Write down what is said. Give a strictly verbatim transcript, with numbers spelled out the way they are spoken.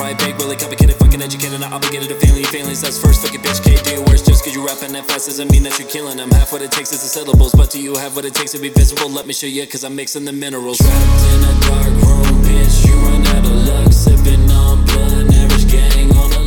right big, really complicated, fucking educated, not obligated to feeling your feelings. That's first, fucking bitch, can't do worse. Just cause you rapping that fast doesn't mean that you're killing them. Half what it takes is the syllables, but do you have what it takes to be visible? Let me show you, cause I'm mixing the minerals. Trapped in a dark room, bitch, you run out of luck, sipping on blood, average gang on the